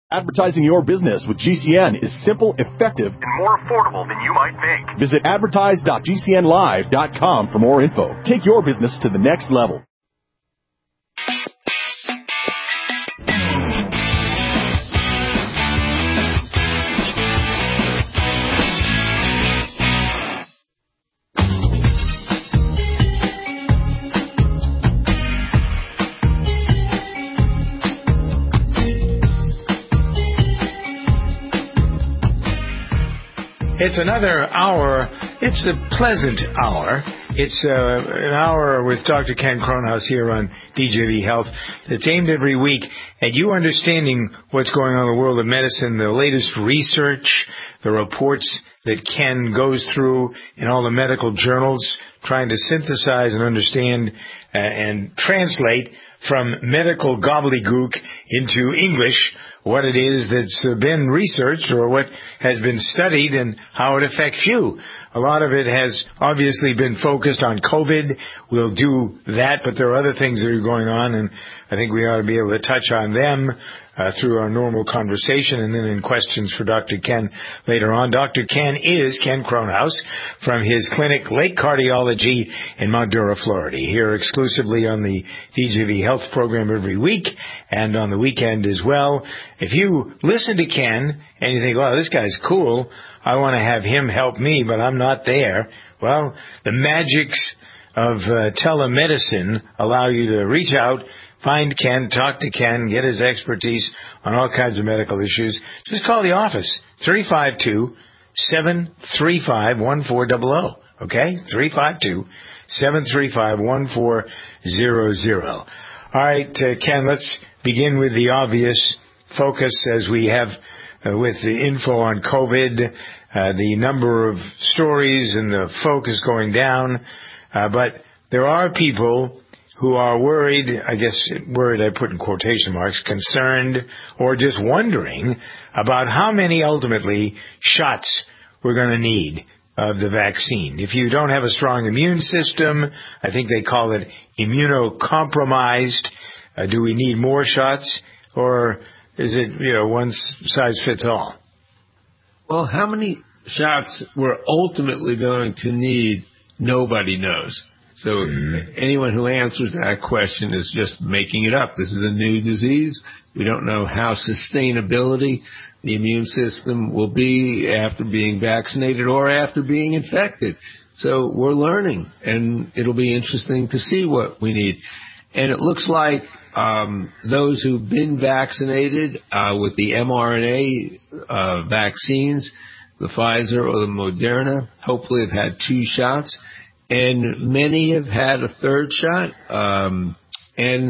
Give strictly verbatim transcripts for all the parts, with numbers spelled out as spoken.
Advertising your business with G C N is simple, effective, and more affordable than you might think. Visit advertise dot g c n live dot com for more info. Take your business to the next level. It's another hour. It's a pleasant hour. It's uh, an hour with Doctor Ken Kronhaus here on D J V Health. It's aimed every week at you understanding what's going on in the world of medicine, the latest research, the reports that Ken goes through in all the medical journals, trying to synthesize and understand uh, and translate from medical gobbledygook into English what it is that's been researched or what has been studied and how it affects you. A lot of it has obviously been focused on COVID. We'll do that, but there are other things that are going on, and I think we ought to be able to touch on them uh, through our normal conversation and then in questions for Doctor Ken later on. Doctor Ken is Ken Kronhaus from his clinic, Lake Cardiology in Mount Dora, Florida, here exclusively on the D J V Health program every week and on the weekend as well. If you listen to Ken and you think, wow, this guy's cool, I want to have him help me, but I'm not there. Well, the magics of uh, telemedicine allow you to reach out, find Ken, talk to Ken, get his expertise on all kinds of medical issues. Just call the office, three five two, seven three five, one four zero zero, okay? three five two, seven three five, one four zero zero. All right, uh, Ken, let's begin with the obvious focus as we have uh, with the info on COVID, uh, the number of stories and the focus going down. Uh, but there are people who are worried, I guess worried I put in quotation marks, concerned or just wondering about how many ultimately shots we're going to need of the vaccine. If you don't have a strong immune system, I think they call it immunocompromised. Uh, do we need more shots, or is it, you know, one size fits all? Well, how many shots we're ultimately going to need, nobody knows. So mm-hmm. anyone who answers that question is just making it up. This is a new disease. We don't know how sustainability the immune system will be after being vaccinated or after being infected. So we're learning, and it'll be interesting to see what we need. And it looks like um, those who've been vaccinated uh, with the mRNA uh, vaccines, the Pfizer or the Moderna, hopefully have had two shots. And many have had a third shot. Um, and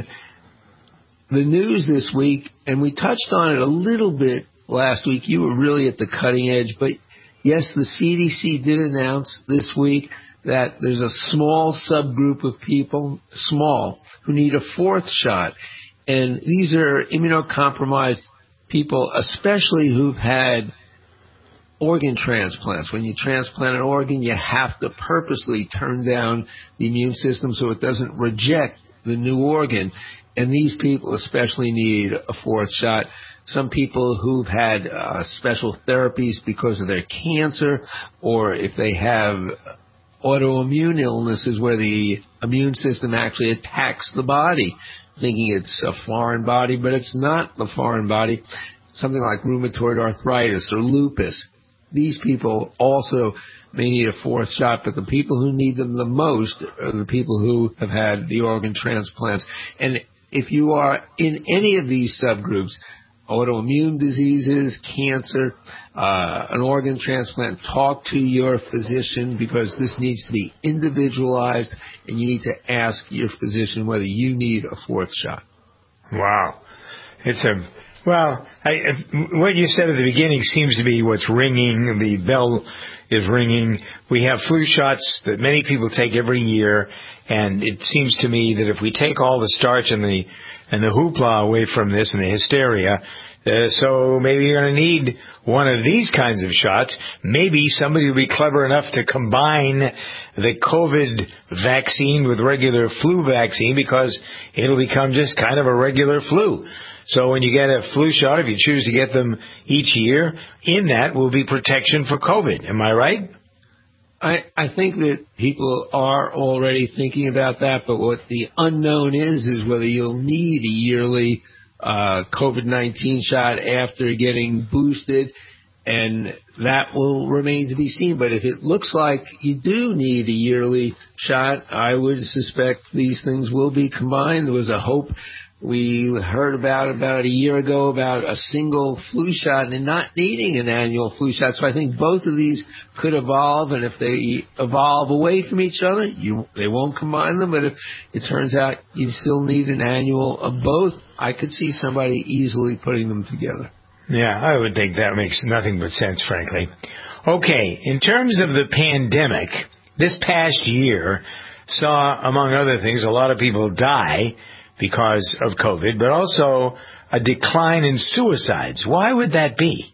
the news this week, and we touched on it a little bit last week, you were really at the cutting edge, but yes, the C D C did announce this week that there's a small subgroup of people, small, who need a fourth shot. And these are immunocompromised people, especially who've had organ transplants. When you transplant an organ, you have to purposely turn down the immune system so it doesn't reject the new organ. And these people especially need a fourth shot. Some people who've had uh, special therapies because of their cancer, or if they have autoimmune illnesses where the immune system actually attacks the body, thinking it's a foreign body, but it's not the foreign body. Something like rheumatoid arthritis or lupus. These people also may need a fourth shot, but the people who need them the most are the people who have had the organ transplants. And if you are in any of these subgroups, autoimmune diseases, cancer, uh, an organ transplant, talk to your physician, because this needs to be individualized, and you need to ask your physician whether you need a fourth shot. Wow. It's a, well, I, what you said at the beginning seems to be what's ringing. The bell is ringing. We have flu shots that many people take every year, and it seems to me that if we take all the starch and the and the hoopla away from this and the hysteria, uh, so maybe you're going to need one of these kinds of shots. Maybe somebody will be clever enough to combine the COVID vaccine with regular flu vaccine, because it'll become just kind of a regular flu. So when you get a flu shot, if you choose to get them each year, in that will be protection for COVID. Am I right? I, I think that people are already thinking about that, but what the unknown is, is whether you'll need a yearly uh, COVID nineteen shot after getting boosted, and that will remain to be seen. But if it looks like you do need a yearly shot, I would suspect these things will be combined. There was a hope we heard about about a year ago about a single flu shot and not needing an annual flu shot. So I think both of these could evolve, and if they evolve away from each other, you they won't combine them. But if it turns out you still need an annual of both, I could see somebody easily putting them together. Yeah, I would think that makes nothing but sense, frankly. Okay, in terms of the pandemic, this past year saw, among other things, a lot of people die because of COVID, but also a decline in suicides. Why would that be?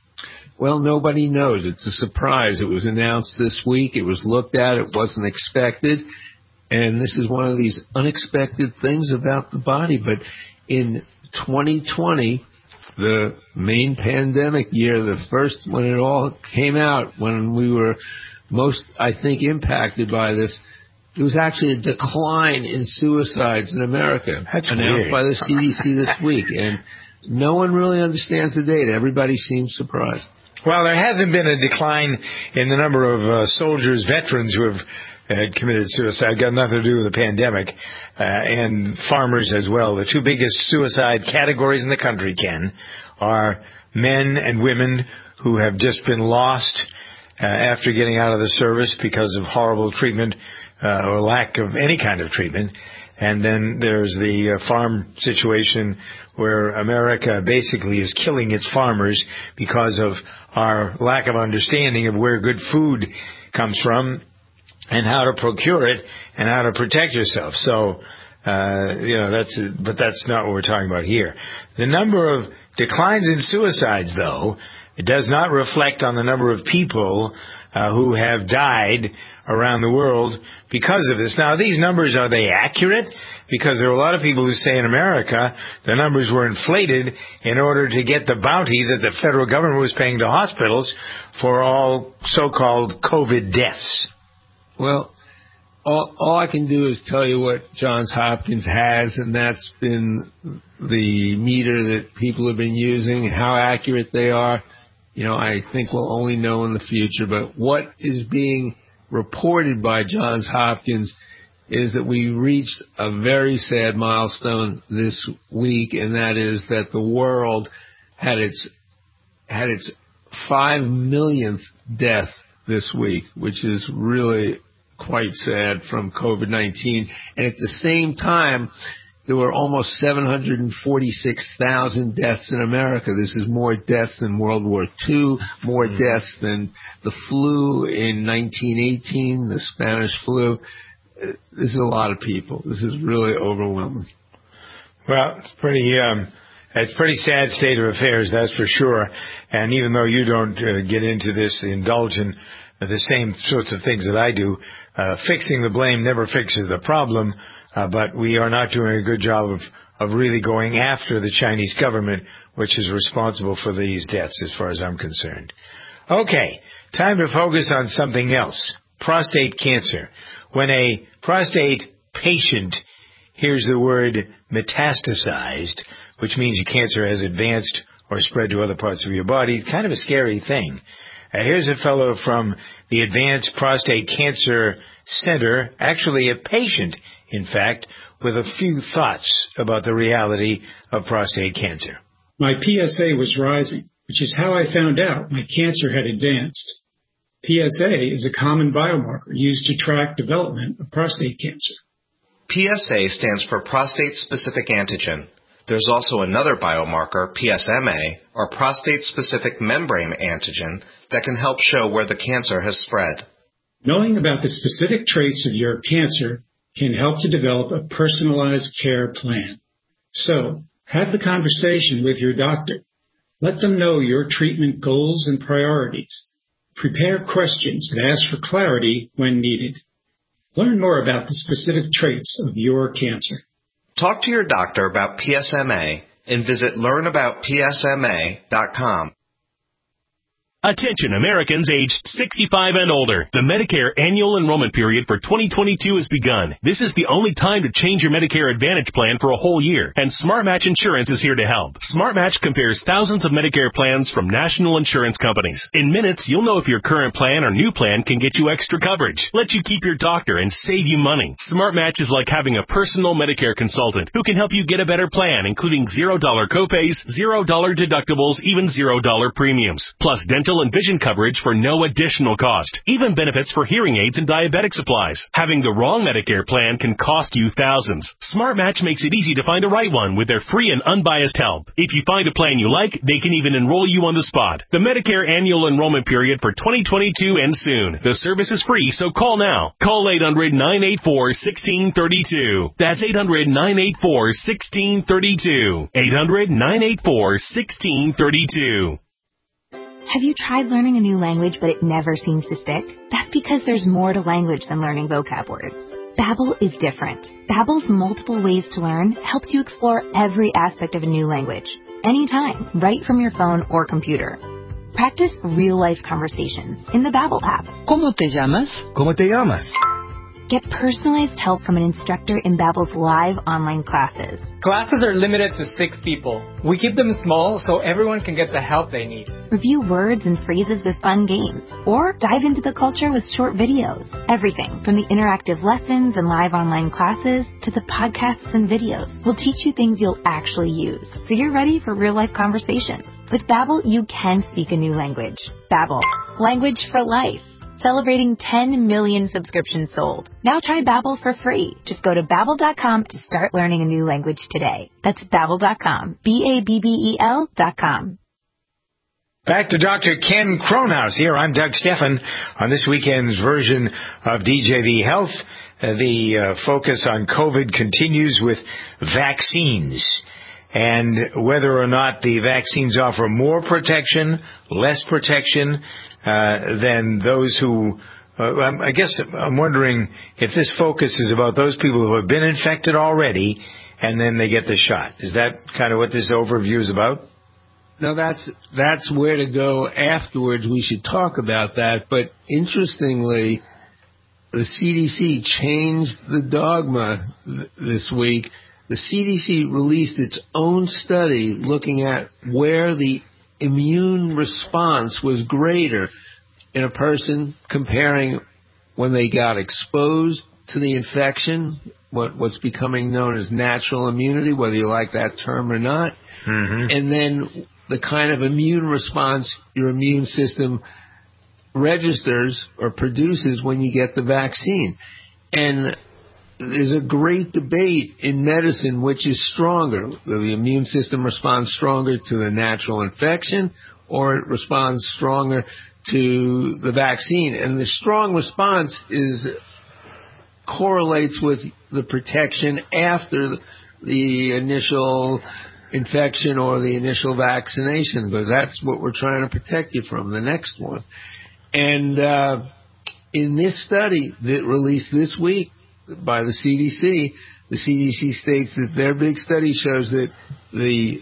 Well, nobody knows. It's a surprise. It was announced this week. It was looked at. It wasn't expected. And this is one of these unexpected things about the body. But in twenty twenty, the main pandemic year, the first when it all came out, when we were most, I think, impacted by this, there was actually a decline in suicides in America. That's announced weird. by the C D C this week. And no one really understands the data. Everybody seems surprised. Well, there hasn't been a decline in the number of uh, soldiers, veterans who have uh, committed suicide. Got nothing to do with the pandemic. Uh, and farmers as well. The two biggest suicide categories in the country, Ken, are men and women who have just been lost uh, after getting out of the service because of horrible treatment uh, or lack of any kind of treatment. And then there's the uh, farm situation where America basically is killing its farmers because of our lack of understanding of where good food comes from and how to procure it and how to protect yourself. So, uh, you know, that's, but that's not what we're talking about here. The number of declines in suicides, though, it does not reflect on the number of people uh, who have died around the world because of this. Now, these numbers, are they accurate? Because there are a lot of people who say in America the numbers were inflated in order to get the bounty that the federal government was paying to hospitals for all so-called COVID deaths. Well, all, all I can do is tell you what Johns Hopkins has, and that's been the meter that people have been using. How accurate they are, you know, I think we'll only know in the future. But what is being reported by Johns Hopkins is that we reached a very sad milestone this week, and that is that the world had its had its five millionth death this week, which is really quite sad from COVID nineteen. And at the same time, there were almost seven hundred forty-six thousand deaths in America. This is more deaths than World War Two, more mm. deaths than the flu in nineteen eighteen, the Spanish flu. This is a lot of people. This is really overwhelming. Well, it's pretty, um, it's a pretty sad state of affairs, that's for sure. And even though you don't uh, get into this, indulge in uh, the same sorts of things that I do, uh, fixing the blame never fixes the problem. Uh, but we are not doing a good job of, of really going after the Chinese government, which is responsible for these deaths, as far as I'm concerned. Okay, time to focus on something else. Prostate cancer. When a prostate patient hears the word metastasized, which means your cancer has advanced or spread to other parts of your body, kind of a scary thing. Uh, here's a fellow from the Advanced Prostate Cancer Center, actually a patient, in fact, with a few thoughts about the reality of prostate cancer. My P S A was rising, which is how I found out my cancer had advanced. P S A is a common biomarker used to track development of prostate cancer. P S A stands for prostate-specific antigen. There's also another biomarker, P S M A, or prostate-specific membrane antigen, that can help show where the cancer has spread. Knowing about the specific traits of your cancer can help to develop a personalized care plan. So, have the conversation with your doctor. Let them know your treatment goals and priorities. Prepare questions and ask for clarity when needed. Learn more about the specific traits of your cancer. Talk to your doctor about P S M A and visit learn about P S M A dot com. Attention Americans aged sixty-five and older. The Medicare annual enrollment period for twenty twenty-two has begun. This is the only time to change your Medicare Advantage plan for a whole year, and SmartMatch Insurance is here to help. SmartMatch compares thousands of Medicare plans from national insurance companies. In minutes, you'll know if your current plan or new plan can get you extra coverage, let you keep your doctor, and save you money. SmartMatch is like having a personal Medicare consultant who can help you get a better plan, including zero dollar copays, zero dollar deductibles, even zero dollar premiums, plus dental and vision coverage for no additional cost. Even benefits for hearing aids and diabetic supplies. Having the wrong Medicare plan can cost you thousands. SmartMatch makes it easy to find the right one with their free and unbiased help. If you find a plan you like, they can even enroll you on the spot. The Medicare annual enrollment period for twenty twenty-two ends soon. The service is free, so call now. Call eight hundred, nine eight four, one six three two. That's eight hundred, nine eight four, one six three two. eight hundred, nine eight four, one six three two. Have you tried learning a new language but it never seems to stick? That's because there's more to language than learning vocab words. Babbel is different. Babbel's multiple ways to learn helps you explore every aspect of a new language, anytime, right from your phone or computer. Practice real-life conversations in the Babbel app. ¿Cómo te llamas? ¿Cómo te llamas? Get personalized help from an instructor in Babbel's live online classes. Classes are limited to six people. We keep them small so everyone can get the help they need. Review words and phrases with fun games, or dive into the culture with short videos. Everything from the interactive lessons and live online classes to the podcasts and videos will teach you things you'll actually use, so you're ready for real-life conversations. With Babbel, you can speak a new language. Babbel, language for life. Celebrating ten million subscriptions sold. Now try Babbel for free. Just go to Babbel dot com to start learning a new language today. That's Babbel dot com. B A B B E L dot com. Back to Doctor Ken Kronhaus here. I'm Doug Stephan on this weekend's version of D J V Health. Uh, the uh, focus on COVID continues with vaccines and whether or not the vaccines offer more protection, less protection, Uh, than those who, uh, I guess I'm wondering if this focus is about those people who have been infected already and then they get the shot. Is that kind of what this overview is about? No, that's that's where to go afterwards. We should talk about that. But interestingly, the C D C changed the dogma th- this week. The C D C released its own study looking at where the immune response was greater in a person comparing when they got exposed to the infection, what, what's becoming known as natural immunity, whether you like that term or not, mm-hmm. and then the kind of immune response your immune system registers or produces when you get the vaccine. And there's a great debate in medicine which is stronger. The immune system responds stronger to the natural infection or it responds stronger to the vaccine. And the strong response is correlates with the protection after the initial infection or the initial vaccination, because that's what we're trying to protect you from, the next one. And uh, in this study that released this week, by the C D C, the C D C states that their big study shows that the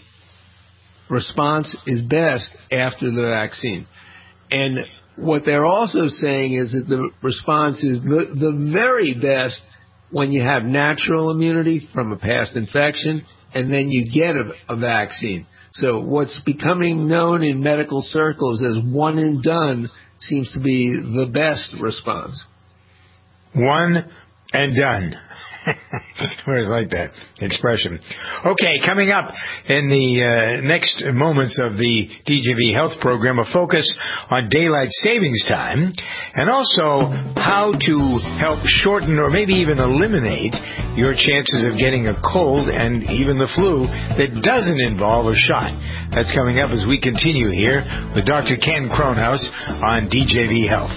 response is best after the vaccine. And what they're also saying is that the response is the, the very best when you have natural immunity from a past infection and then you get a, a vaccine. So what's becoming known in medical circles as one and done seems to be the best response. One and done. I always like that expression. Okay, coming up in the uh, next moments of the D J V Health program, a focus on daylight savings time and also how to help shorten or maybe even eliminate your chances of getting a cold and even the flu that doesn't involve a shot. That's coming up as we continue here with Doctor Ken Kronhaus on D J V Health.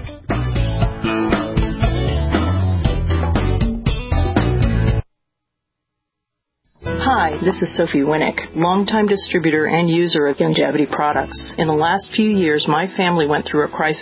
Hi, this is Sophie Winnick, longtime distributor and user of Youngevity products. In the last few years, my family went through a crisis.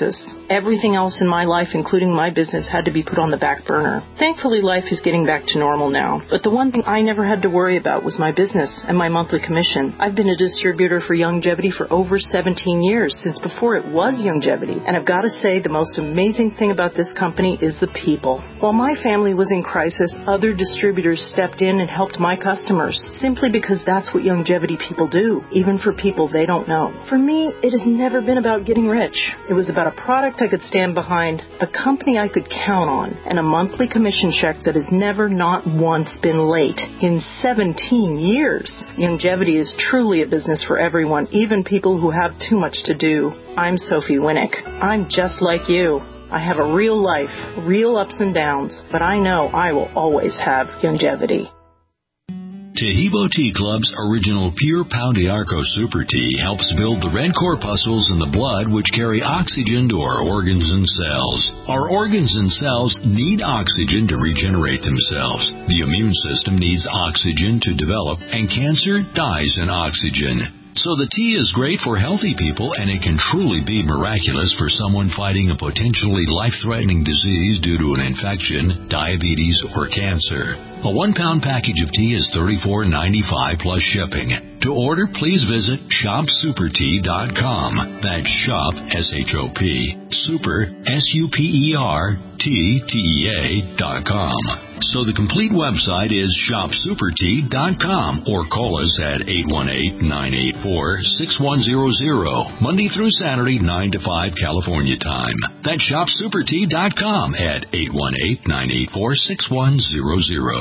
Everything else in my life, including my business, had to be put on the back burner. Thankfully, life is getting back to normal now. But the one thing I never had to worry about was my business and my monthly commission. I've been a distributor for Youngevity for over seventeen years, since before it was Youngevity. And I've got to say, the most amazing thing about this company is the people. While my family was in crisis, other distributors stepped in and helped my customers, simply because that's what Youngevity people do, even for people they don't know. For me, it has never been about getting rich. It was about a product I could stand behind, a company I could count on, and a monthly commission check that has never not once been late in seventeen years. Youngevity is truly a business for everyone, even people who have too much to do. I'm Sophie Winnick. I'm just like you. I have a real life, real ups and downs, but I know I will always have Youngevity. Tahibo Tea Club's original Pure Pau d'Arco Super Tea helps build the red corpuscles in the blood which carry oxygen to our organs and cells. Our organs and cells need oxygen to regenerate themselves. The immune system needs oxygen to develop, and cancer dies in oxygen. So the tea is great for healthy people, and it can truly be miraculous for someone fighting a potentially life-threatening disease due to an infection, diabetes, or cancer. A one-pound package of tea is thirty-four ninety-five plus shipping. To order, please visit shop super tea dot com. That's shop, S H O P, super, S U P E R, T, T E A, dot com. So the complete website is shop super tea dot com, or call us at eight one eight, nine eight four, six one zero zero, Monday through Saturday, nine to five California time. That's shop super tea dot com at eight one eight, nine eight four, six one zero zero.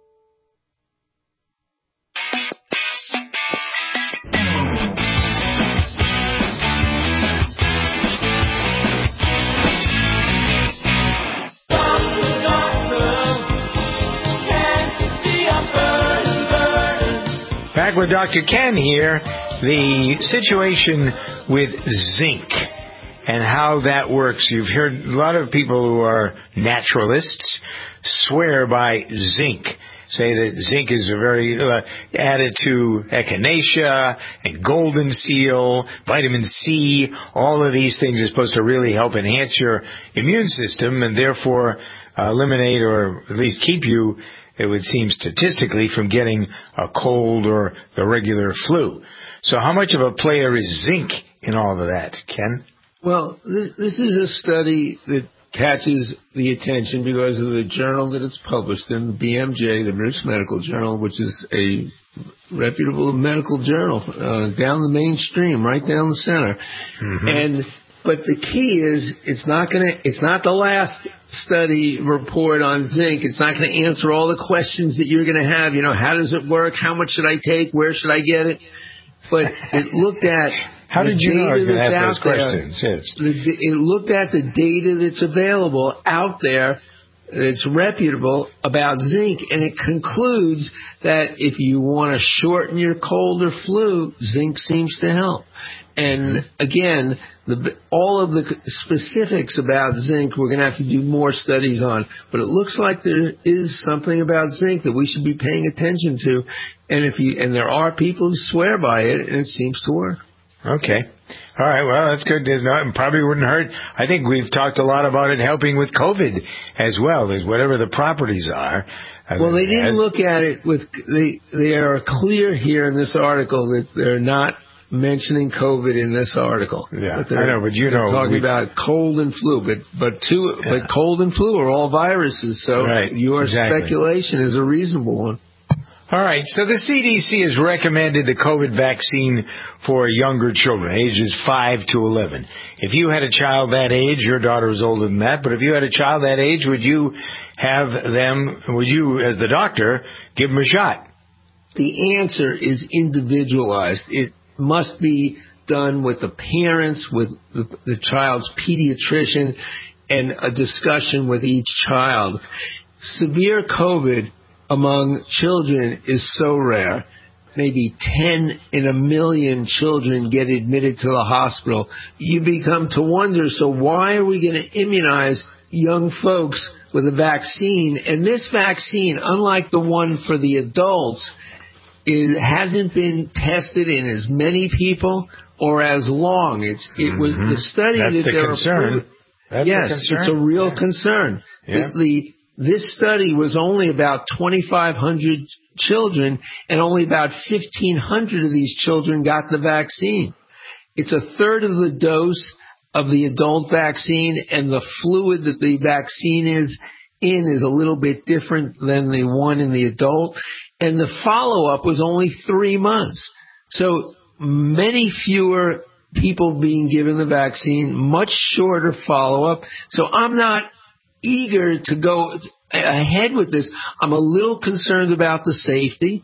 Back with Doctor Ken here, the situation with zinc and how that works. You've heard a lot of people who are naturalists swear by zinc, say that zinc is a very uh, added to echinacea and golden seal, vitamin C. All of these things are supposed to really help enhance your immune system and therefore uh, eliminate or at least keep you, it would seem statistically, from getting a cold or the regular flu. So how much of a player is zinc in all of that, Ken? Well, this, this is a study that catches the attention because of the journal that it's published in, the B M J, the British Medical Journal, which is a reputable medical journal, uh, down the mainstream, right down the center. Mm-hmm. And but the key is, it's not going to, it's not the last study report on zinc. It's not going to answer all the questions that you're going to have. You know, how does it work? How much should I take? Where should I get it? But it looked at how did you know I was going to ask those questions? Yes. It looked at the data that's available out there, that's reputable about zinc, and it concludes that if you want to shorten your cold or flu, zinc seems to help. And again, the, all of the specifics about zinc, we're going to have to do more studies on. But it looks like there is something about zinc that we should be paying attention to. And if you, and there are people who swear by it, and it seems to work. Okay. All right. Well, that's good. There's not, it probably wouldn't hurt. I think we've talked a lot about it helping with COVID as well. There's whatever the properties are. Well, they didn't look at it with, they, they are clear here in this article that they're not mentioning COVID in this article. Yeah, I know, but you know, talking we, about cold and flu, but but two, yeah. but cold and flu are all viruses. So right, your exactly. speculation is a reasonable one. All right, so the C D C has recommended the COVID vaccine for younger children, ages five to eleven. If you had a child that age, your daughter was older than that, but if you had a child that age, would you have them? Would you, as the doctor, give them a shot? The answer is individualized. It must be done with the parents, with the, the child's pediatrician, and a discussion with each child. Severe COVID among children is so rare. Maybe ten in a million children get admitted to the hospital. You become to wonder, so why are we going to immunize young folks with a vaccine? And this vaccine, unlike the one for the adults, it hasn't been tested in as many people or as long. It's it was mm-hmm. the study That's that the they're concern. approving, That's yes, a concern. it's a real yeah. concern. Yeah. The, the This study was only about twenty-five hundred children, and only about fifteen hundred of these children got the vaccine. It's a third of the dose of the adult vaccine, and the fluid that the vaccine is in is a little bit different than the one in the adult, and the follow-up was only three months. So many fewer people being given the vaccine, much shorter follow-up. So I'm not eager to go ahead with this. I'm a little concerned about the safety,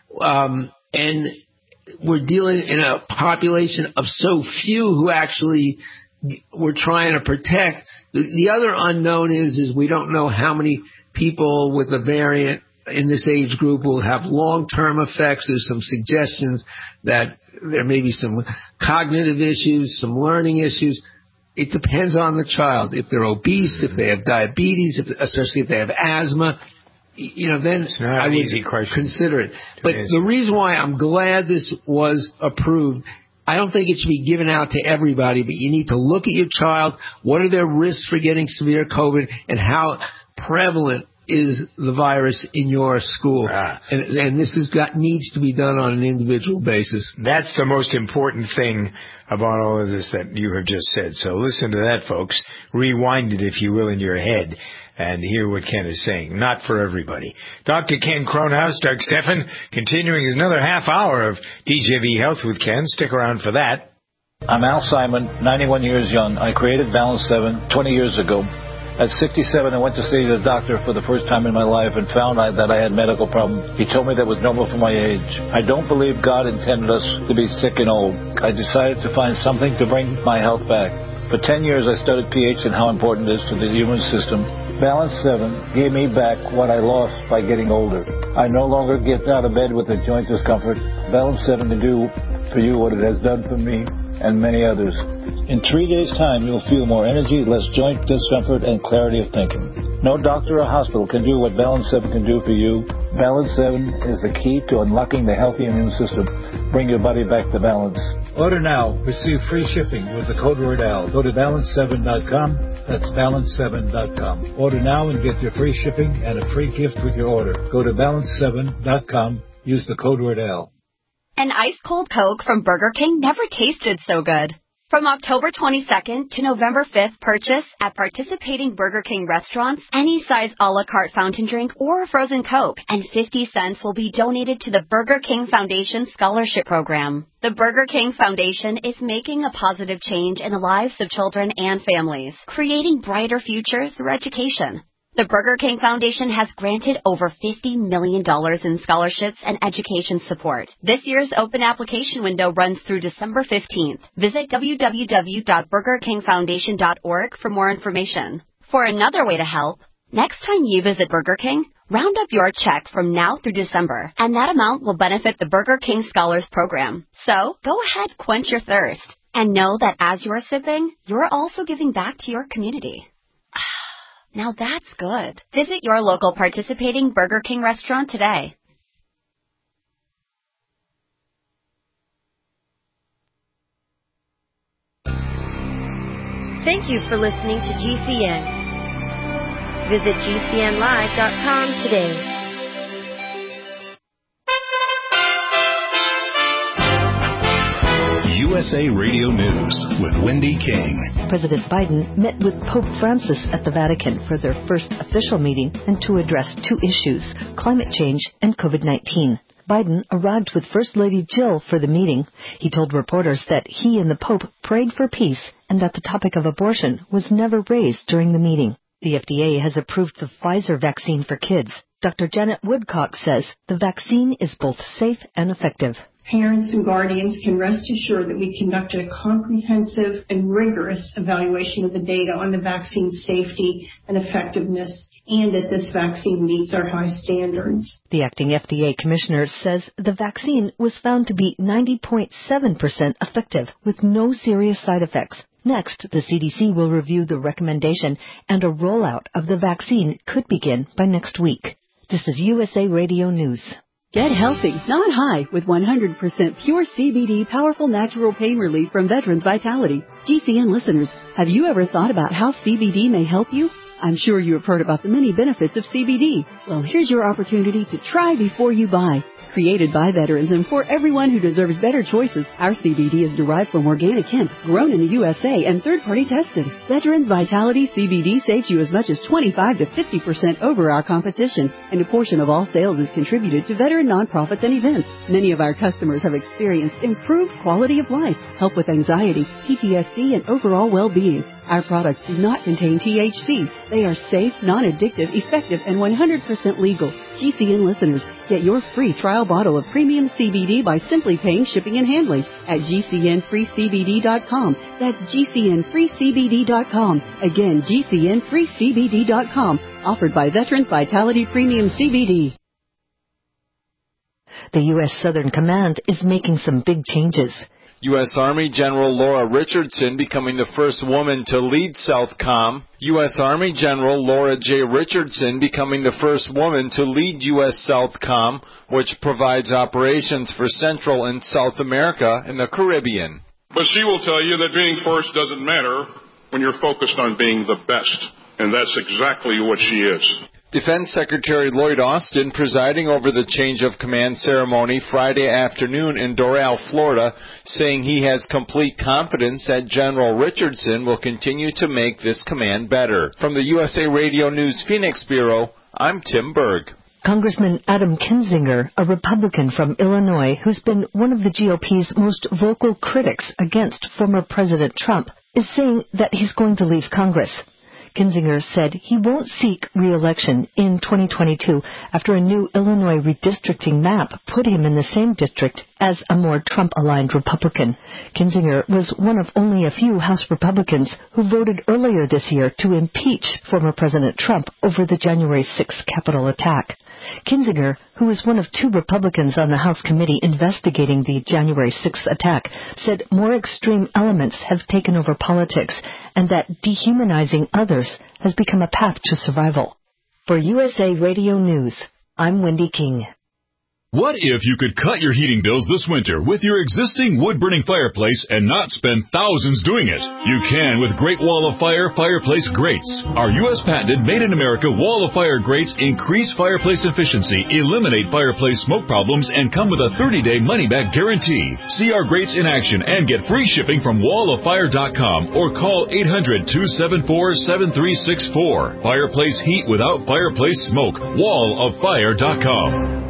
um, and we're dealing in a population of so few who actually we're trying to protect. The, the other unknown is is we don't know how many people with the variant in this age group will have long-term effects. There's some suggestions that there may be some cognitive issues, some learning issues. It depends on the child. If they're obese, if they have diabetes, if, especially if they have asthma, you know, then I would easy consider it. But the reason why I'm glad this was approved, I don't think it should be given out to everybody, but you need to look at your child. What are their risks for getting severe COVID, and how prevalent is the virus in your school? Ah. And, and this has got needs to be done on an individual basis. That's the most important thing about all of this that you have just said. So listen to that, folks. Rewind it, if you will, in your head and hear what Ken is saying. Not for everybody. Doctor Ken Kronhaus, Doug Stephan, continuing another half hour of D J V Health with Ken. Stick around for that. I'm Al Simon, ninety-one years young. I created Balance seven twenty years ago. At sixty-seven, I went to see the doctor for the first time in my life and found out that I had medical problems. He told me that was normal for my age. I don't believe God intended us to be sick and old. I decided to find something to bring my health back. For ten years, I studied pH and how important it is to the human system. Balance seven gave me back what I lost by getting older. I no longer get out of bed with a joint discomfort. Balance seven to do for you what it has done for me and many others. In three days' time, you'll feel more energy, less joint discomfort, and clarity of thinking. No doctor or hospital can do what Balance seven can do for you. Balance seven is the key to unlocking the healthy immune system. Bring your body back to balance. Order now. Receive free shipping with the code word A L. Go to balance seven dot com. That's balance seven dot com. Order now and get your free shipping and a free gift with your order. Go to balance seven dot com. Use the code word A L. An ice-cold Coke from Burger King never tasted so good. From October twenty-second to November fifth, purchase at participating Burger King restaurants any size a la carte fountain drink or a frozen Coke, and fifty cents will be donated to the Burger King Foundation Scholarship Program. The Burger King Foundation is making a positive change in the lives of children and families, creating brighter futures through education. The Burger King Foundation has granted over fifty million dollars in scholarships and education support. This year's open application window runs through December fifteenth. Visit w w w dot burger king foundation dot org for more information. For another way to help, next time you visit Burger King, round up your check from now through December, and that amount will benefit the Burger King Scholars Program. So, go ahead, quench your thirst, and know that as you're sipping, you're also giving back to your community. Now that's good. Visit your local participating Burger King restaurant today. Thank you for listening to G C N. Visit G C N live dot com today. U S A Radio News with Wendy King. President Biden met with Pope Francis at the Vatican for their first official meeting and to address two issues, climate change and COVID nineteen. Biden arrived with First Lady Jill for the meeting. He told reporters that he and the Pope prayed for peace and that the topic of abortion was never raised during the meeting. The F D A has approved the Pfizer vaccine for kids. Doctor Janet Woodcock says the vaccine is both safe and effective. Parents and guardians can rest assured that we conducted a comprehensive and rigorous evaluation of the data on the vaccine's safety and effectiveness, and that this vaccine meets our high standards. The acting F D A commissioner says the vaccine was found to be ninety point seven percent effective with no serious side effects. Next, the C D C will review the recommendation, and a rollout of the vaccine could begin by next week. This is U S A Radio News. Get healthy, not high, with one hundred percent pure C B D powerful natural pain relief from Veterans Vitality. G C N listeners, have you ever thought about how C B D may help you? I'm sure you have heard about the many benefits of C B D. Well, here's your opportunity to try before you buy. Created by veterans and for everyone who deserves better choices, our C B D is derived from organic hemp, grown in the U S A and third-party tested. Veterans Vitality C B D saves you as much as twenty-five to fifty percent over our competition, and a portion of all sales is contributed to veteran nonprofits and events. Many of our customers have experienced improved quality of life, help with anxiety, P T S D, and overall well-being. Our products do not contain T H C. They are safe, non-addictive, effective, and one hundred percent legal. G C N listeners, get your free trial bottle of premium C B D by simply paying shipping and handling at G C N free C B D dot com. That's G C N free C B D dot com. Again, G C N free C B D dot com. Offered by Veterans Vitality Premium C B D. The U S Southern Command is making some big changes. U S Army General Laura Richardson becoming the first woman to lead SOUTHCOM. U S Army General Laura J. Richardson becoming the first woman to lead U S SOUTHCOM, which provides operations for Central and South America and the Caribbean. But she will tell you that being first doesn't matter when you're focused on being the best, and that's exactly what she is. Defense Secretary Lloyd Austin presiding over the change of command ceremony Friday afternoon in Doral, Florida, saying he has complete confidence that General Richardson will continue to make this command better. From the U S A Radio News Phoenix Bureau, I'm Tim Berg. Congressman Adam Kinzinger, a Republican from Illinois who's been one of the G O P's most vocal critics against former President Trump, is saying that he's going to leave Congress. Kinzinger said he won't seek re-election in twenty twenty-two after a new Illinois redistricting map put him in the same district as a more Trump-aligned Republican. Kinzinger was one of only a few House Republicans who voted earlier this year to impeach former President Trump over the January sixth Capitol attack. Kinzinger, who is one of two Republicans on the House committee investigating the January sixth attack, said more extreme elements have taken over politics and that dehumanizing others has become a path to survival. For U S A Radio News, I'm Wendy King. What if you could cut your heating bills this winter with your existing wood-burning fireplace and not spend thousands doing it? You can with Great Wall of Fire Fireplace Grates. Our U S patented made-in-America Wall of Fire grates increase fireplace efficiency, eliminate fireplace smoke problems, and come with a thirty-day money-back guarantee. See our grates in action and get free shipping from wall of fire dot com or call eight hundred, two seven four, seven three six four. Fireplace heat without fireplace smoke. wall of fire dot com.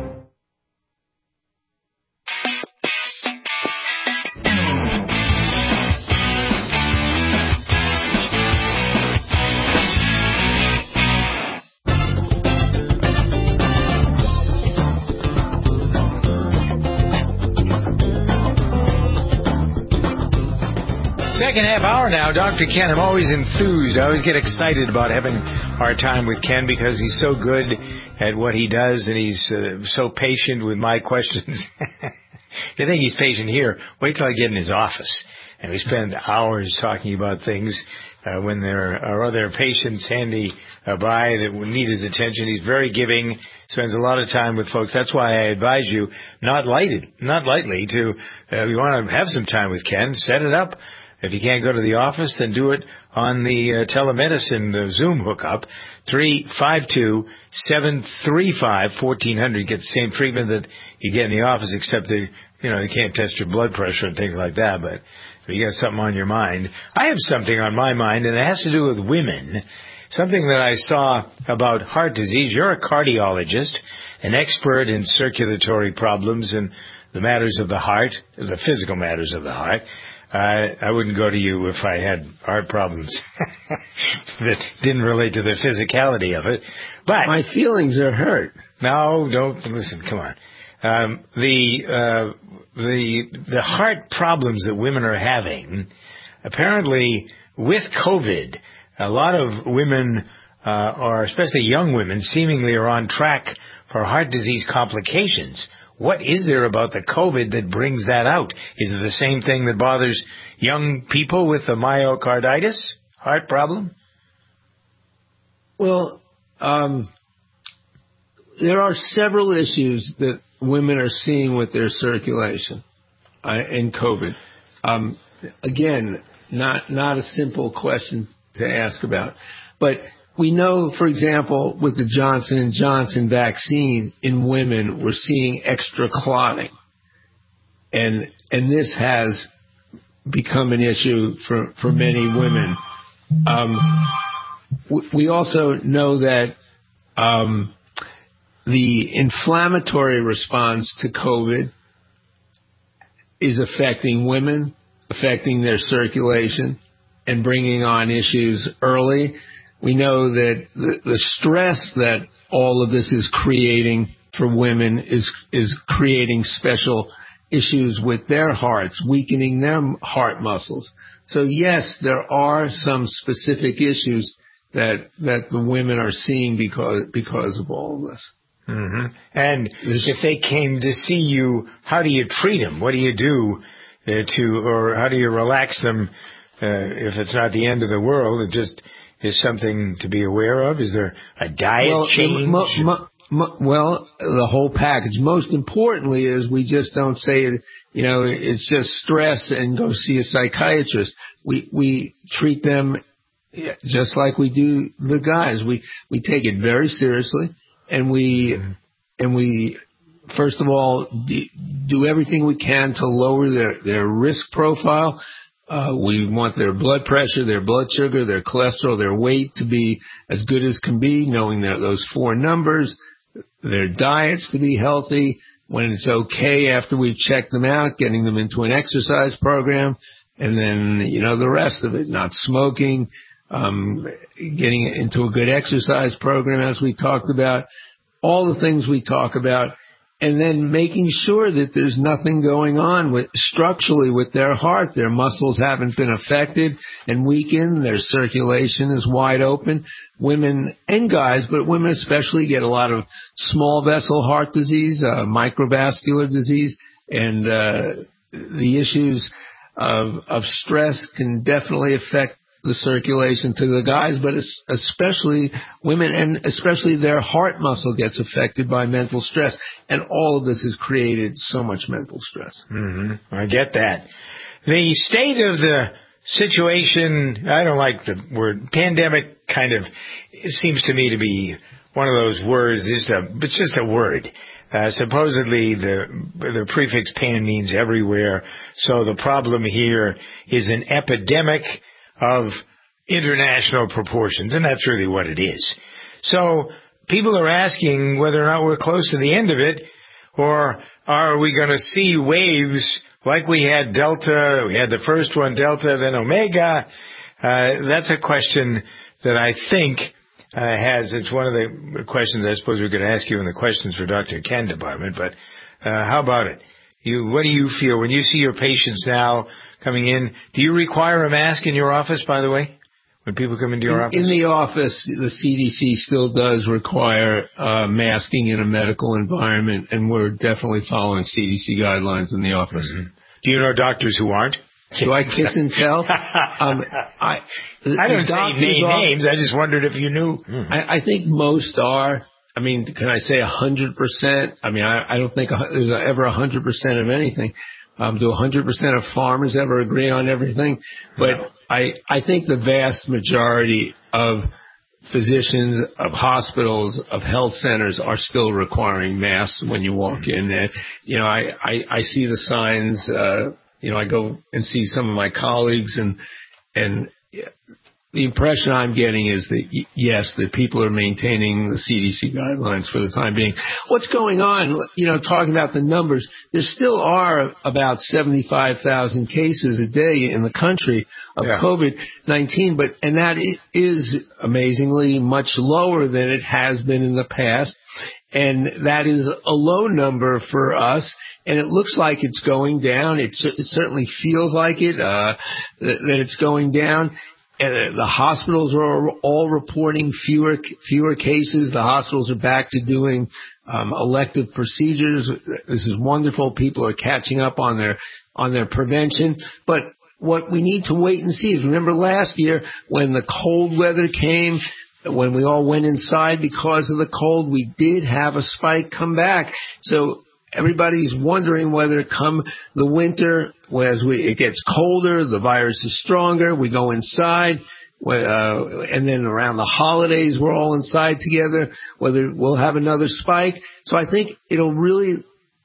Second half hour now, Doctor Ken. I'm always enthused. I always get excited about having our time with Ken because he's so good at what he does and he's uh, so patient with my questions. If you think he's patient here, wait till I get in his office. And we spend hours talking about things uh, when there are other patients handy uh, by that need his attention. He's very giving, spends a lot of time with folks. That's why I advise you not lighted, not lightly to, uh, you want to have some time with Ken, set it up. If you can't go to the office, then do it on the uh, telemedicine the Zoom hookup, three five two, seven three five, one four zero zero. You get the same treatment that you get in the office, except they, you know, they can't test your blood pressure and things like that. But if you got something on your mind, I have something on my mind, and it has to do with women. Something that I saw about heart disease. You're a cardiologist, an expert in circulatory problems and the matters of the heart, the physical matters of the heart. Uh, I wouldn't go to you if I had heart problems that didn't relate to the physicality of it. But my feelings are hurt. No, don't listen. Come on. Um, the uh, the the heart problems that women are having, apparently with COVID, a lot of women, uh, or especially young women, seemingly are on track for heart disease complications. What is there about the COVID that brings that out? Is it the same thing that bothers young people with the myocarditis heart problem? Well, um, there are several issues that women are seeing with their circulation uh, in COVID. Um, again, not not a simple question to ask about, but we know, for example, with the Johnson and Johnson vaccine in women, we're seeing extra clotting, and and this has become an issue for for many women. Um, we also know that um, the inflammatory response to COVID is affecting women, affecting their circulation, and bringing on issues early. We know that the, the stress that all of this is creating for women is is creating special issues with their hearts, weakening their heart muscles. So yes, there are some specific issues that that the women are seeing because because of all of this. Mm-hmm. And if they came to see you, how do you treat them? What do you do uh, to, or how do you relax them uh, if it's not the end of the world? It just is something to be aware of. Is there a diet well, change? Mo, mo, mo, well, the whole package. Most importantly is we just don't say, you know, it's just stress and go see a psychiatrist. We we treat them just like we do the guys. We we take it very seriously. And we, mm-hmm. and we, first of all, do everything we can to lower their, their risk profile. Uh, we want their blood pressure, their blood sugar, their cholesterol, their weight to be as good as can be, knowing that those four numbers, their diets to be healthy. When it's okay after we've checked them out, getting them into an exercise program, and then, you know, the rest of it, not smoking, Um, getting into a good exercise program, as we talked about, all the things we talk about, and then making sure that there's nothing going on with structurally with their heart. Their muscles haven't been affected and weakened. Their circulation is wide open. Women and guys, but women especially, get a lot of small vessel heart disease, uh, microvascular disease, and uh, the issues of, of stress can definitely affect the circulation to the guys, but especially women, and especially their heart muscle gets affected by mental stress. And all of this has created so much mental stress. Mm-hmm. I get that. The state of the situation, I don't like the word pandemic, kind of, it seems to me to be one of those words, it's, a, it's just a word. Uh, supposedly the the prefix pan means everywhere, so the problem here is an epidemic of international proportions, and that's really what it is. So people are asking whether or not we're close to the end of it, or are we going to see waves like we had Delta, we had the first one, Delta, then Omega. Uh, that's a question that I think uh, has, it's one of the questions I suppose we could ask you in the questions for Doctor Ken department, but uh, how about it? You, what do you feel when you see your patients now coming in? Do you require a mask in your office, by the way, when people come into your in, office? In the office, the C D C still does require uh, masking in a medical environment, and we're definitely following C D C guidelines in the office. Mm-hmm. Do you know doctors who aren't? Do I kiss and tell? um, I, I don't say name are, names. I just wondered if you knew. Mm. I, I think most are. I mean, can I say one hundred percent? I mean, I, I don't think there's ever one hundred percent of anything. Um, do one hundred percent of farmers ever agree on everything? But no. I, I think the vast majority of physicians, of hospitals, of health centers are still requiring masks when you walk in. And, you know, I, I, I see the signs. Uh, you know, I go and see some of my colleagues, and and the impression I'm getting is that, yes, that people are maintaining the C D C guidelines for the time being. What's going on, you know, talking about the numbers, there still are about seventy-five thousand cases a day in the country of yeah. COVID nineteen, but, and that is amazingly much lower than it has been in the past. And that is a low number for us, and it looks like it's going down. It, it certainly feels like it, uh, that, that it's going down. And the hospitals are all reporting fewer fewer cases. The hospitals are back to doing um, elective procedures. This is wonderful. People are catching up on their on their prevention. But what we need to wait and see is, remember last year when the cold weather came, when we all went inside because of the cold, we did have a spike come back. So everybody's wondering whether come the winter, as we, it gets colder, the virus is stronger, we go inside, uh, and then around the holidays, we're all inside together, whether we'll have another spike. So I think it'll really,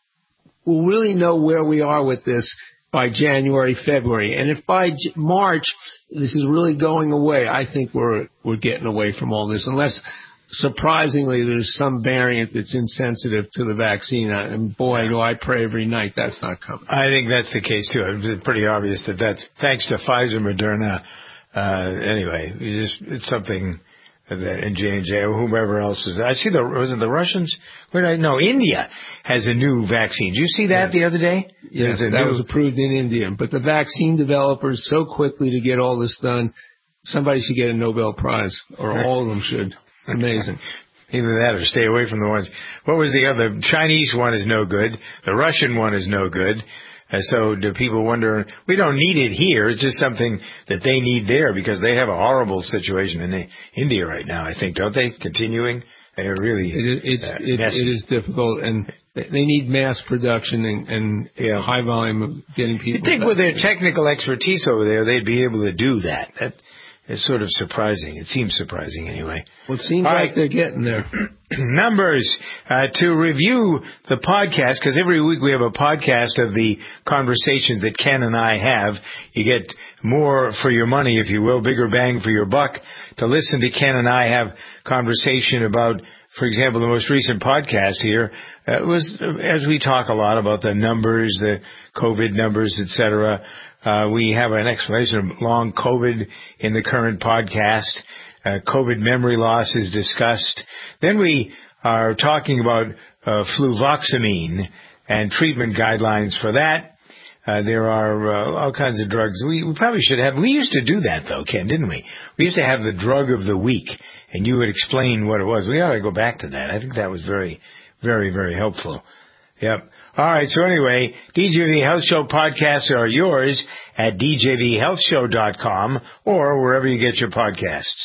we'll really know where we are with this by January, February. And if by J- March, this is really going away, I think we're, we're getting away from all this, unless surprisingly there's some variant that's insensitive to the vaccine. And boy, do I pray every night that's not coming. I think that's the case too. It's pretty obvious that that's thanks to Pfizer, Moderna. Uh, anyway, you just, it's something that, and J and J or whomever else is. I see the, was it the Russians? Where did I know? India has a new vaccine. Did you see that yes. the other day? Yes, that new, was approved in India. But the vaccine developers so quickly to get all this done, somebody should get a Nobel Prize, or all of them should. Amazing. Either that or stay away from the ones. What was the other? Chinese one is no good. The Russian one is no good. Uh, so do people wonder, we don't need it here. It's just something that they need there because they have a horrible situation in the, India right now, I think, don't they? Continuing. They're really it, it's, uh, it, it is difficult, and they need mass production and, and yeah. high volume of getting people. You'd think with their technical expertise over there, they'd be able to do that. That is sort of surprising. It seems surprising anyway. Well, it seems All like right. they're getting there. Numbers uh, to review the podcast, because every week we have a podcast of the conversations that Ken and I have. You get more for your money, if you will, bigger bang for your buck, to listen to Ken and I have conversation about, for example, the most recent podcast here uh, was, as we talk a lot about the numbers, the COVID numbers, et cetera. Uh, we have an explanation of long COVID in the current podcast. Uh, COVID memory loss is discussed. Then we are talking about uh, fluvoxamine and treatment guidelines for that. Uh, there are uh, all kinds of drugs. We, we probably should have. We used to do that, though, Ken, didn't we? We used to have the drug of the week, and you would explain what it was. We ought to go back to that. I think that was very, very, very helpful. Yep. All right, so anyway, D J V Health Show podcasts are yours at d j v health show dot com or wherever you get your podcasts.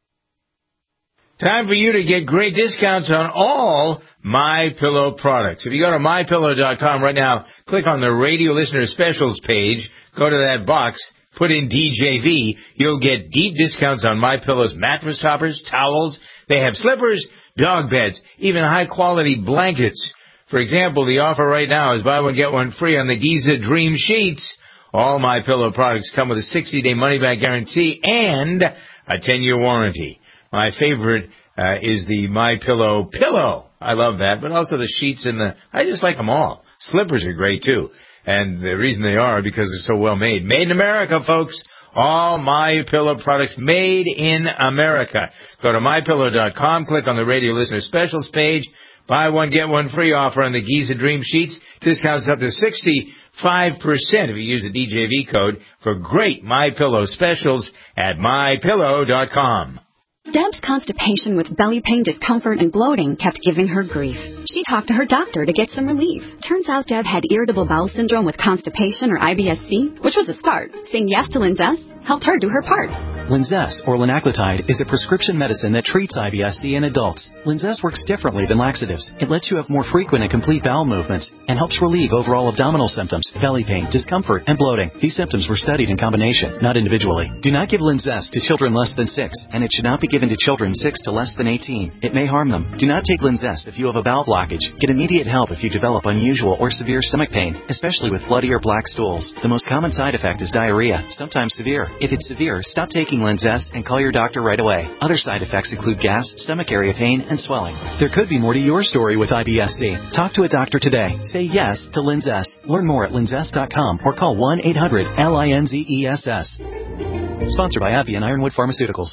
Time for you to get great discounts on all MyPillow products. If you go to my pillow dot com right now, click on the radio listener specials page, go to that box, put in D J V, you'll get deep discounts on MyPillow's mattress toppers, towels. They have slippers, dog beds, even high-quality blankets. For example, the offer right now is buy one, get one free on the Giza Dream Sheets. All MyPillow products come with a sixty-day money-back guarantee and a ten-year warranty. My favorite uh, is the MyPillow pillow. I love that, but also the sheets and the, I just like them all. Slippers are great, too. And the reason they are because they're so well made. Made in America, folks. All MyPillow products made in America. Go to my pillow dot com, click on the radio listener specials page. Buy one, get one free offer on the Giza Dream Sheets. Discounts up to sixty-five percent if you use the D J V code for great MyPillow specials at my pillow dot com. Deb's constipation with belly pain, discomfort, and bloating kept giving her grief. She talked to her doctor to get some relief. Turns out Deb had irritable bowel syndrome with constipation, or I B S C, which was a start. Saying yes to Linzess helped her do her part. Linzess, or linaclotide, is a prescription medicine that treats I B S C in adults. Linzess works differently than laxatives. It lets you have more frequent and complete bowel movements and helps relieve overall abdominal symptoms, belly pain, discomfort, and bloating. These symptoms were studied in combination, not individually. Do not give Linzess to children less than six, and it should not be given to children six to less than eighteen. It may harm them. Do not take Linzess if you have a bowel blockage. Get immediate help if you develop unusual or severe stomach pain, especially with bloody or black stools. The most common side effect is diarrhea, sometimes severe. If it's severe, stop taking Linzess and call your doctor right away. Other side effects include gas, stomach area pain, and swelling. There could be more to your story with I B S C. Talk to a doctor today. Say yes to Linzess. Learn more at linzess dot com or call one eight hundred L I N Z E S S. Sponsored by AbbVie and Ironwood Pharmaceuticals.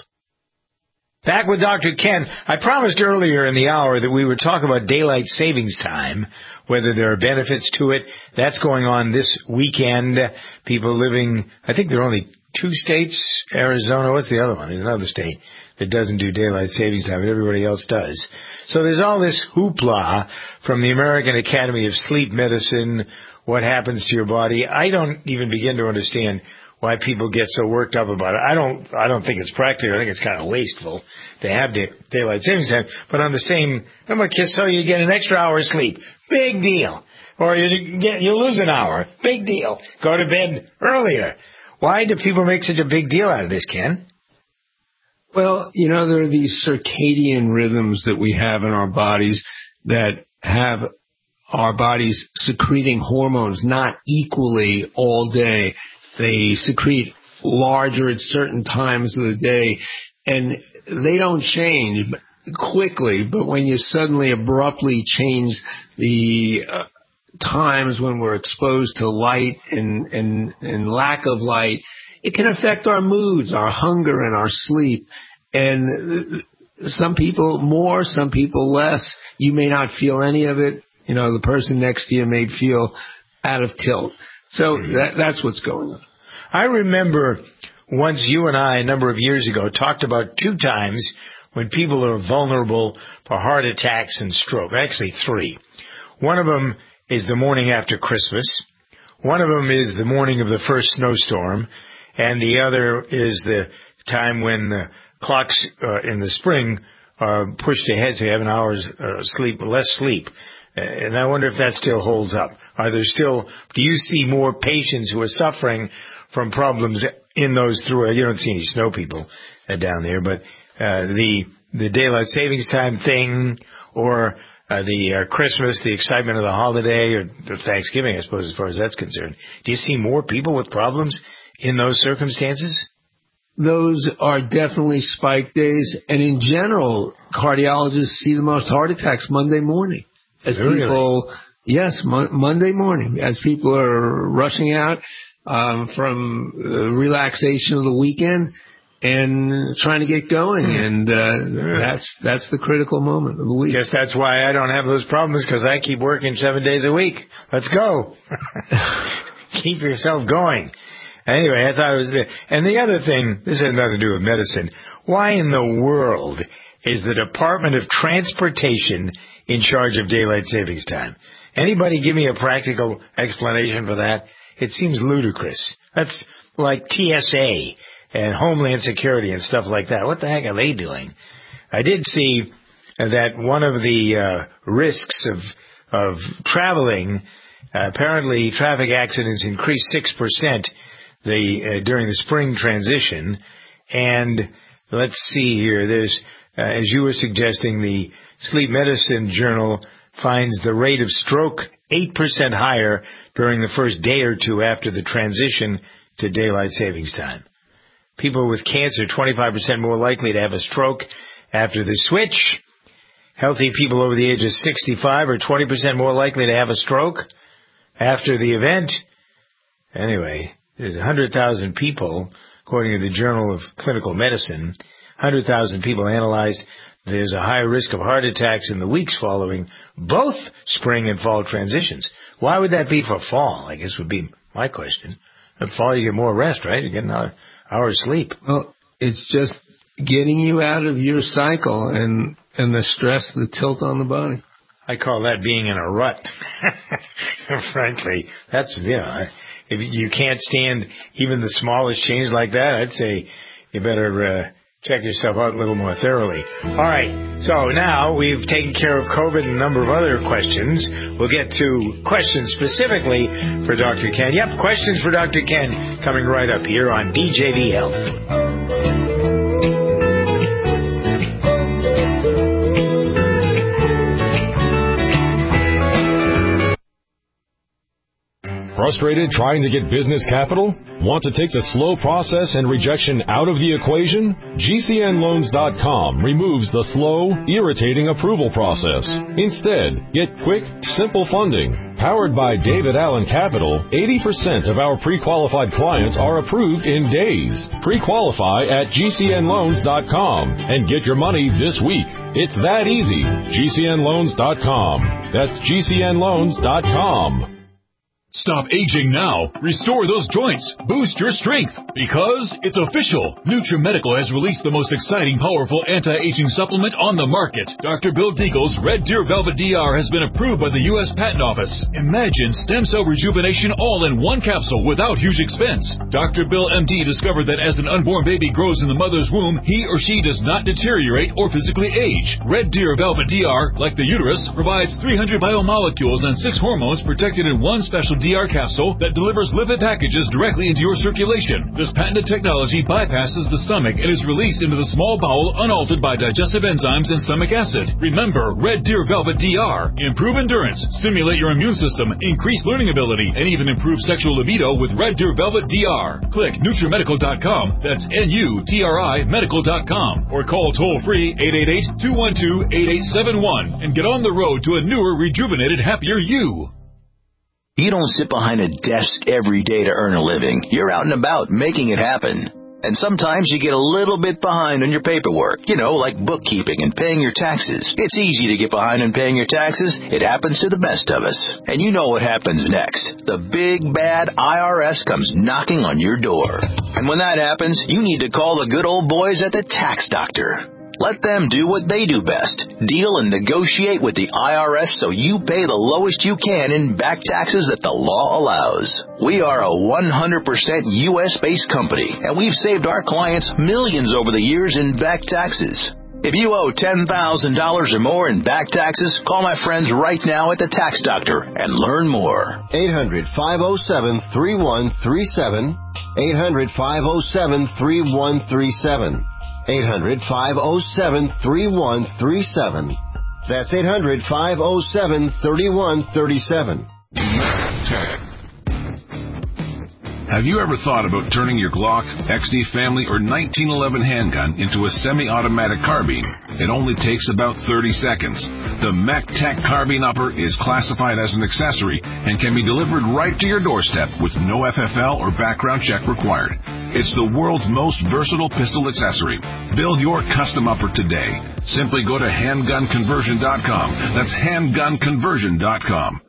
Back with Doctor Ken. I promised earlier in the hour that we would talk about daylight savings time, whether there are benefits to it. That's going on this weekend. People living, I think there are only two states, Arizona, what's the other one? There's another state that doesn't do daylight savings time, but everybody else does. So there's all this hoopla from the American Academy of Sleep Medicine, what happens to your body. I don't even begin to understand why people get so worked up about it. I don't, I don't think it's practical. I think it's kind of wasteful to have day, daylight savings time. But on the same, I'm a kiss, so you get an extra hour of sleep. Big deal. Or you get, you lose an hour. Big deal. Go to bed earlier. Why do people make such a big deal out of this, Ken? Well, you know, there are these circadian rhythms that we have in our bodies that have our bodies secreting hormones not equally all day. They secrete larger at certain times of the day, and they don't change quickly, but when you suddenly abruptly change the uh, times when we're exposed to light and, and, and lack of light, it can affect our moods, our hunger, and our sleep. And some people more, some people less. You may not feel any of it. You know, the person next to you may feel out of tilt. So that, that's what's going on. I remember once you and I, a number of years ago, talked about two times when people are vulnerable for heart attacks and stroke. Actually, three. One of them is the morning after Christmas. One of them is the morning of the first snowstorm. And the other is the time when the clocks uh, in the spring are pushed ahead, so you have an hour's uh, sleep, less sleep. Uh, and I wonder if that still holds up. Are there still, do you see more patients who are suffering from problems in those through, you don't see any snow people uh, down there, but uh, the the daylight savings time thing, or uh, the uh, Christmas, the excitement of the holiday, or the Thanksgiving, I suppose, as far as that's concerned. Do you see more people with problems in those circumstances? Those are definitely spike days, and in general, cardiologists see the most heart attacks Monday morning. As really? people, yes, mo- Monday morning, as people are rushing out um, from the relaxation of the weekend and trying to get going, and uh, yeah. that's that's the critical moment of the week. Guess that's why I don't have those problems, because I keep working seven days a week. Let's go. Keep yourself going. Anyway, I thought it was the, and the other thing, this has nothing to do with medicine. Why in the world is the Department of Transportation in charge of daylight savings time? Anybody give me a practical explanation for that? It seems ludicrous. That's like T S A and Homeland Security and stuff like that. What the heck are they doing? I did see that one of the uh, risks of of traveling, uh, apparently traffic accidents increased six percent the uh, during the spring transition. And let's see here. There's, uh, as you were suggesting, the Sleep Medicine Journal finds the rate of stroke eight percent higher during the first day or two after the transition to daylight savings time. People with cancer, twenty-five percent more likely to have a stroke after the switch. Healthy people over the age of sixty-five are twenty percent more likely to have a stroke after the event. Anyway, there's one hundred thousand people, according to the Journal of Clinical Medicine, one hundred thousand people analyzed. There's a higher risk of heart attacks in the weeks following both spring and fall transitions. Why would that be for fall, I guess would be my question. In fall, you get more rest, right? You get another hour of sleep. Well, it's just getting you out of your cycle and, and the stress, the tilt on the body. I call that being in a rut. Frankly, that's, you know, if you can't stand even the smallest change like that, I'd say you better uh, check yourself out a little more thoroughly. All right, so now we've taken care of COVID and a number of other questions. We'll get to questions specifically for Doctor Ken. Yep, questions for Doctor Ken coming right up here on D J V Health. Frustrated trying to get business capital? Want to take the slow process and rejection out of the equation? G C N loans dot com removes the slow, irritating approval process. Instead, get quick, simple funding. Powered by David Allen Capital, eighty percent of our pre-qualified clients are approved in days. Pre-qualify at G C N loans dot com and get your money this week. It's that easy. G C N loans dot com. That's G C N loans dot com. Stop aging now. Restore those joints. Boost your strength. Because it's official. NutriMedical has released the most exciting, powerful anti-aging supplement on the market. Doctor Bill Deagle's Red Deer Velvet D R has been approved by the U S Patent Office. Imagine stem cell rejuvenation all in one capsule without huge expense. Doctor Bill M D discovered that as an unborn baby grows in the mother's womb, he or she does not deteriorate or physically age. Red Deer Velvet D R, like the uterus, provides three hundred biomolecules and six hormones protected in one special D R capsule that delivers lipid packages directly into your circulation. This patented technology bypasses the stomach and is released into the small bowel unaltered by digestive enzymes and stomach acid. Remember, Red Deer Velvet D R. Improve endurance, stimulate your immune system, increase learning ability, and even improve sexual libido with Red Deer Velvet D R. Click NutriMedical dot com. That's N U T R I medical dot com. Or call toll-free eight eight eight, two one two, eight eight seven one and get on the road to a newer, rejuvenated, happier you. You don't sit behind a desk every day to earn a living. You're out and about making it happen. And sometimes you get a little bit behind on your paperwork, you know, like bookkeeping and paying your taxes. It's easy to get behind on paying your taxes. It happens to the best of us. And you know what happens next. The big, bad I R S comes knocking on your door. And when that happens, you need to call the good old boys at the Tax Doctor. Let them do what they do best. Deal and negotiate with the I R S so you pay the lowest you can in back taxes that the law allows. We are a one hundred percent U S-based company, and we've saved our clients millions over the years in back taxes. If you owe ten thousand dollars or more in back taxes, call my friends right now at the Tax Doctor and learn more. eight hundred, five oh seven, three one three seven. eight hundred, five oh seven, three one three seven. eight hundred, five oh seven, three one three seven. That's eight hundred, five oh seven, three one three seven. Have you ever thought about turning your Glock, X D Family, or nineteen eleven handgun into a semi-automatic carbine? It only takes about thirty seconds. The MechTech Carbine Upper is classified as an accessory and can be delivered right to your doorstep with no F F L or background check required. It's the world's most versatile pistol accessory. Build your custom upper today. Simply go to handgun conversion dot com. That's handgun conversion dot com.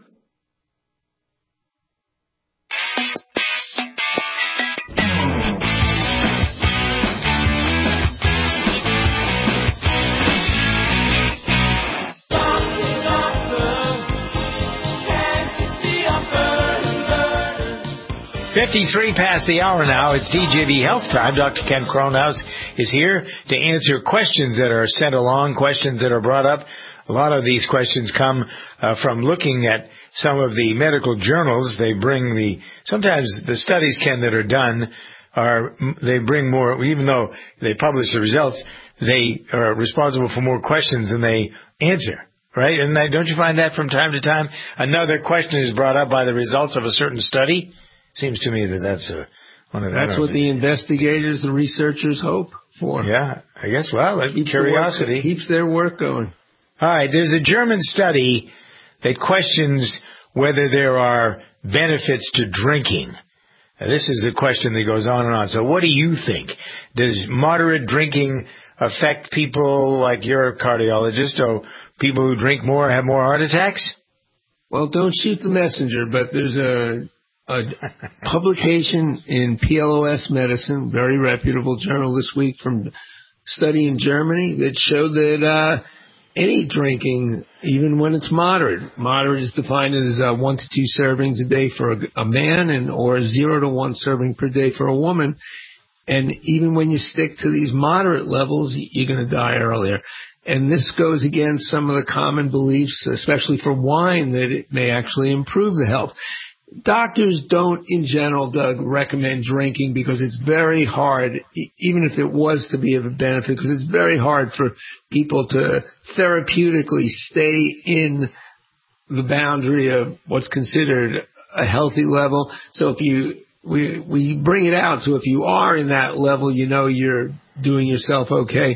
fifty-three past the hour now. It's D J V Health Time. Doctor Ken Kronhaus is here to answer questions that are sent along, questions that are brought up. A lot of these questions come uh, from looking at some of the medical journals. They bring the, sometimes the studies, Ken, that are done are, they bring more, even though they publish the results, they are responsible for more questions than they answer. Right? And don't you find that from time to time? Another question is brought up by the results of a certain study. Seems to me that that's a, one of the... That's what the investigators, the researchers hope for. Yeah, I guess, well, that's curiosity. Work, keeps their work going. All right, there's a German study that questions whether there are benefits to drinking. Now, this is a question that goes on and on. So what do you think? Does moderate drinking affect people like you're a cardiologist, or people who drink more have more heart attacks? Well, don't shoot the messenger, but there's a... a publication in P L O S Medicine, very reputable journal this week, from a study in Germany that showed that uh, any drinking, even when it's moderate, moderate is defined as uh, one to two servings a day for a, a man, and or zero to one serving per day for a woman. And even when you stick to these moderate levels, you're going to die earlier. And this goes against some of the common beliefs, especially for wine, that it may actually improve the health. Doctors don't, in general, Doug, recommend drinking because it's very hard, even if it was to be of a benefit, because it's very hard for people to therapeutically stay in the boundary of what's considered a healthy level. So if you, we, we bring it out. So if you are in that level, you know you're doing yourself okay.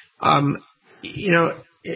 Um, you know,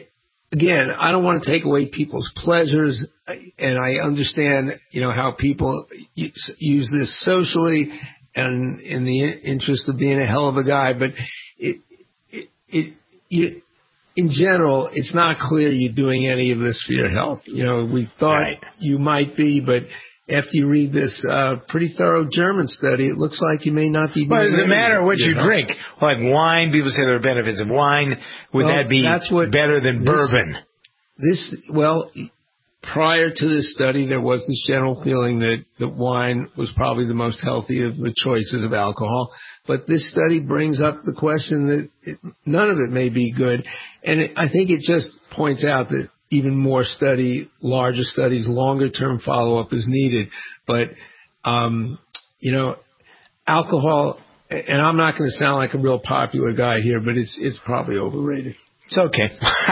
Again, I don't want to take away people's pleasures, and I understand, you know, how people use this socially and in the interest of being a hell of a guy, but it, it, it, you, in general, it's not clear you're doing any of this for your health. You know, we thought right. you might be, but after you read this uh, pretty thorough German study, it looks like you may not be. Well, does it matter what you know? drink? Like wine, people say there are benefits of wine. Would well, that be that's what better than this, bourbon? This, well, prior to this study, there was this general feeling that, that wine was probably the most healthy of the choices of alcohol. But this study brings up the question that it, none of it may be good. And it, I think it just points out that even more study, larger studies, longer-term follow-up is needed. But, um, you know, alcohol, and I'm not going to sound like a real popular guy here, but it's it's probably overrated. It's okay.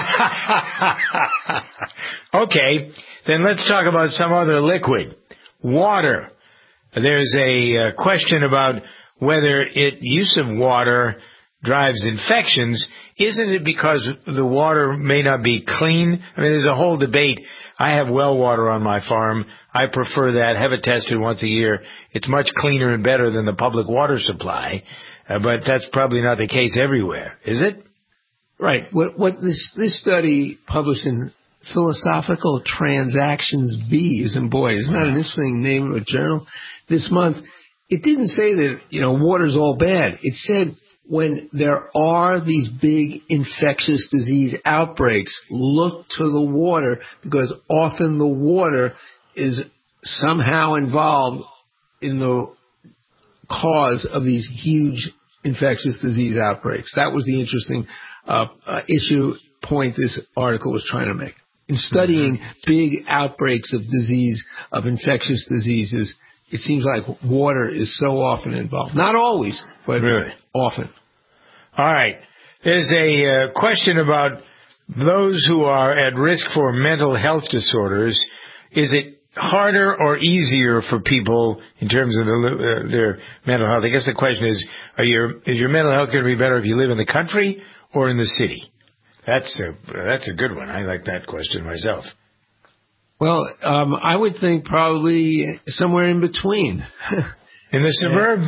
Okay, then let's talk about some other liquid. Water. There's a uh, question about whether it use of water drives infections. Isn't it because the water may not be clean? I mean, there's a whole debate. I have well water on my farm. I prefer that. Have it tested once a year. It's much cleaner and better than the public water supply, uh, but that's probably not the case everywhere, is it? Right. What, what this, this study published in Philosophical Transactions B, is in boy, isn't that an interesting name of a journal? This month, it didn't say that, you know, water's all bad. It said when there are these big infectious disease outbreaks, look to the water because often the water is somehow involved in the cause of these huge infectious disease outbreaks. That was the interesting uh, uh, issue point this article was trying to make. In studying big outbreaks of disease, of infectious diseases, it seems like water is so often involved. Not always, but really often. All right. There's a uh, question about those who are at risk for mental health disorders. Is it harder or easier for people in terms of the, uh, their mental health? I guess the question is, are your, is your mental health going to be better if you live in the country or in the city? That's a, that's a good one. I like that question myself. Well, um, I would think probably somewhere in between. In the suburb,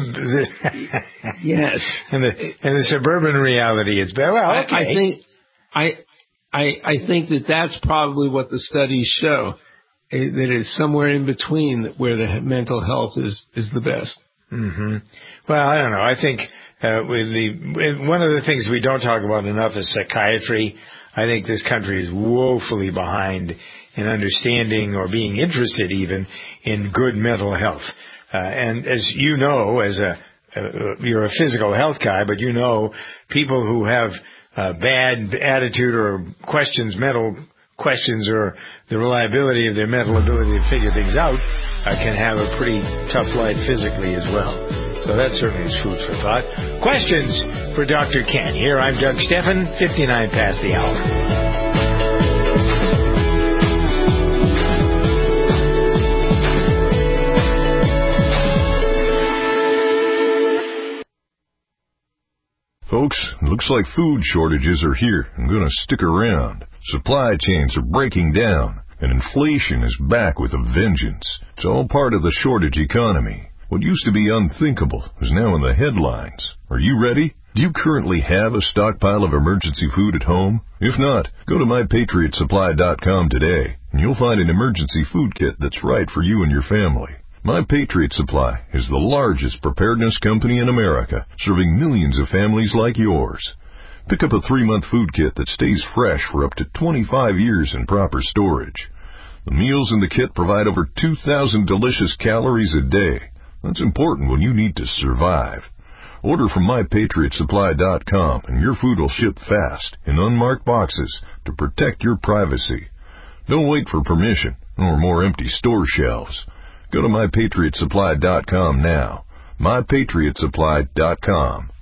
yes. In the in the suburban reality, it's better. Well, okay. I, I think I I I think that that's probably what the studies show. That it's somewhere in between where the mental health is is the best. Mm-hmm. Well, I don't know. I think uh, with the one of the things we don't talk about enough is psychiatry. I think this country is woefully behind in understanding or being interested even in good mental health. Uh, and as you know, as a uh, you're a physical health guy, but you know people who have uh, bad attitude or questions, mental questions, or the reliability of their mental ability to figure things out uh, can have a pretty tough life physically as well. So that certainly is food for thought. Questions for Doctor Ken. Here I'm Doug Steffen, fifty-nine past the hour. Folks, it looks like food shortages are here and going to stick around. Supply chains are breaking down, and inflation is back with a vengeance. It's all part of the shortage economy. What used to be unthinkable is now in the headlines. Are you ready? Do you currently have a stockpile of emergency food at home? If not, go to my patriot supply dot com today, and you'll find an emergency food kit that's right for you and your family. My Patriot Supply is the largest preparedness company in America, serving millions of families like yours. Pick up a three-month food kit that stays fresh for up to twenty-five years in proper storage. The meals in the kit provide over two thousand delicious calories a day. That's important when you need to survive. Order from my patriot supply dot com and your food will ship fast in unmarked boxes to protect your privacy. Don't wait for permission or more empty store shelves. Go to my patriot supply dot com now. my patriot supply dot com.